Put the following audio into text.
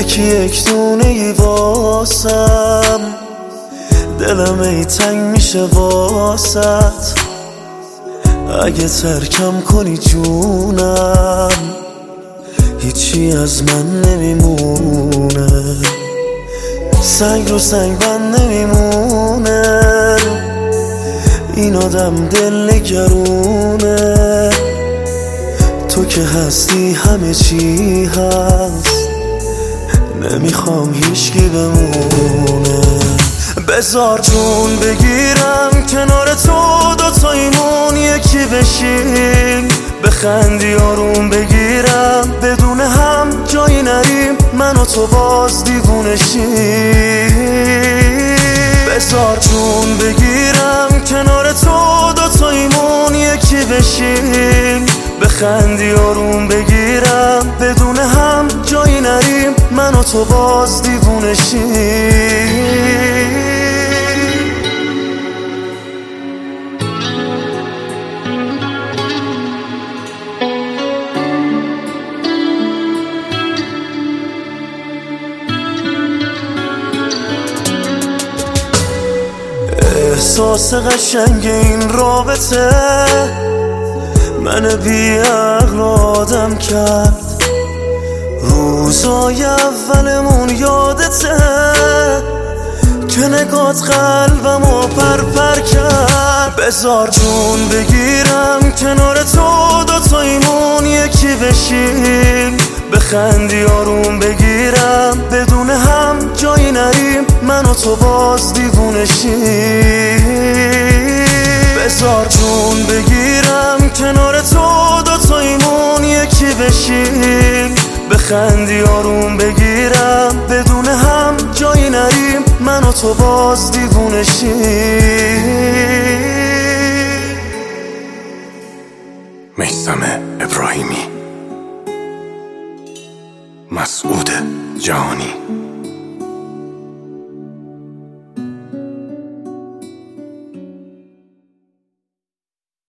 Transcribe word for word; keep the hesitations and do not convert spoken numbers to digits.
یکی یک دونه ای واسم، دلم ای تنگ میشه واسط. اگه ترکم کنی جونم هیچی از من نمیمونه، سنگ رو سنگ بند نمیمونه. این آدم دل نگرونه، تو که هستی همه چی هست، نمیخوام هیچکی بمونه. بذار جون بگیرم کنار تو، دوتاییمون یکی بشیم، بخندی آروم بگیرم، بدون هم جایی نریم، من و تو باز دیوونه شیم. بذار جون بگیرم کنار تو، دوتاییمون یکی بشیم، بخندی آروم بگیرم، بدون هم جایی نریم، من و تو باز دیوونه شیم. احساس قشنگ این رابطه من بی عقل آدم کرد، روزای اولمون یادته که نگات قلبمو پر پر کرد. بذار جون بگیرم کنار تو، دوتاییمون یکی بشیم، بخندی آروم بگیرم، بدون هم جایی نریم، من و تو باز دیوونه شیم. بذار جون بگیرم کنار تو، دوتاییمون یکی بشیم، بخندی آروم بگیرم، بدون هم جایی نریم، من و تو باز دیوونه شیم. میثم ابراهیمی، مسعود جهانی.